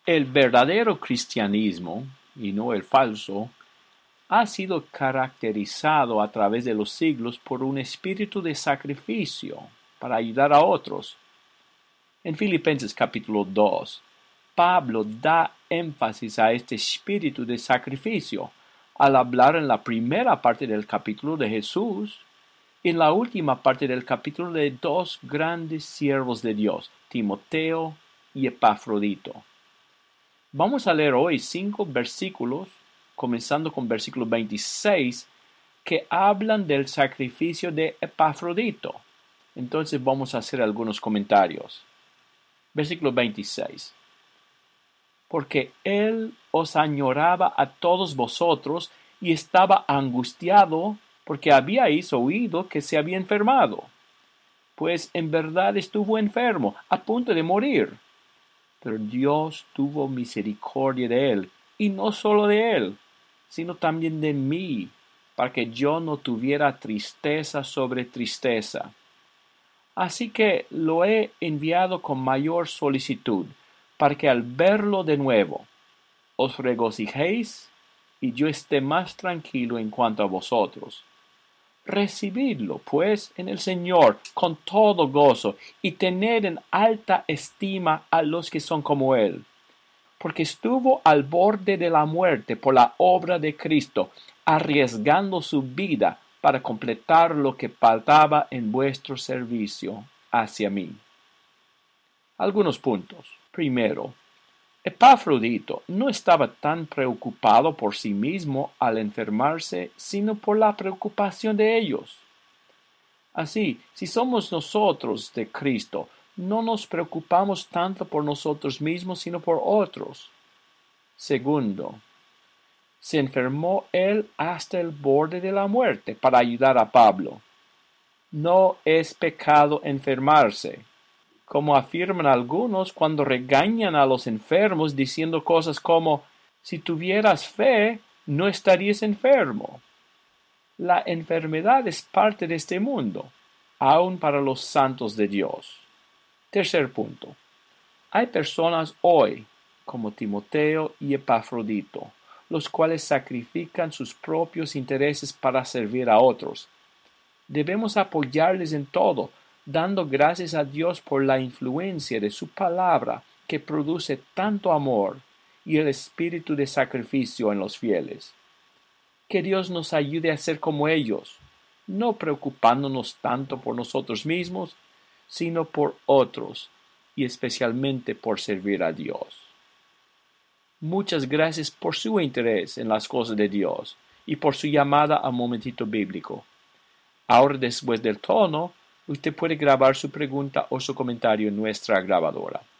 El verdadero cristianismo, y no el falso, ha sido caracterizado a través de los siglos por un espíritu de sacrificio para ayudar a otros. En Filipenses capítulo 2, Pablo da énfasis a este espíritu de sacrificio al hablar en la primera parte del capítulo de Jesús y en la última parte del capítulo de dos grandes siervos de Dios, Timoteo y Epafrodito. Vamos a leer hoy 5 versículos, comenzando con versículo 26, que hablan del sacrificio de Epafrodito. Entonces vamos a hacer algunos comentarios. Versículo 26. Porque él os añoraba a todos vosotros y estaba angustiado porque habíais oído que se había enfermado. Pues en verdad estuvo enfermo, a punto de morir. Pero Dios tuvo misericordia de él, y no solo de él, sino también de mí, para que yo no tuviera tristeza sobre tristeza. Así que lo he enviado con mayor solicitud, para que al verlo de nuevo os regocijéis y yo esté más tranquilo en cuanto a vosotros. Recibidlo, pues, en el Señor con todo gozo y tened en alta estima a los que son como Él, porque estuvo al borde de la muerte por la obra de Cristo, arriesgando su vida para completar lo que faltaba en vuestro servicio hacia mí. Algunos puntos. Primero, Epafrodito no estaba tan preocupado por sí mismo al enfermarse, sino por la preocupación de ellos. Así, si somos nosotros de Cristo, no nos preocupamos tanto por nosotros mismos, sino por otros. Segundo, se enfermó él hasta el borde de la muerte para ayudar a Pablo. No es pecado enfermarse, como afirman algunos cuando regañan a los enfermos diciendo cosas como, si tuvieras fe, no estarías enfermo. La enfermedad es parte de este mundo, aun para los santos de Dios. Tercer punto. Hay personas hoy, como Timoteo y Epafrodito, los cuales sacrifican sus propios intereses para servir a otros. Debemos apoyarles en todo, dando gracias a Dios por la influencia de su palabra que produce tanto amor y el espíritu de sacrificio en los fieles. Que Dios nos ayude a ser como ellos, no preocupándonos tanto por nosotros mismos, sino por otros y especialmente por servir a Dios. Muchas gracias por su interés en las cosas de Dios y por su llamada a Momentito Bíblico. Ahora, después del tono, usted puede grabar su pregunta o su comentario en nuestra grabadora.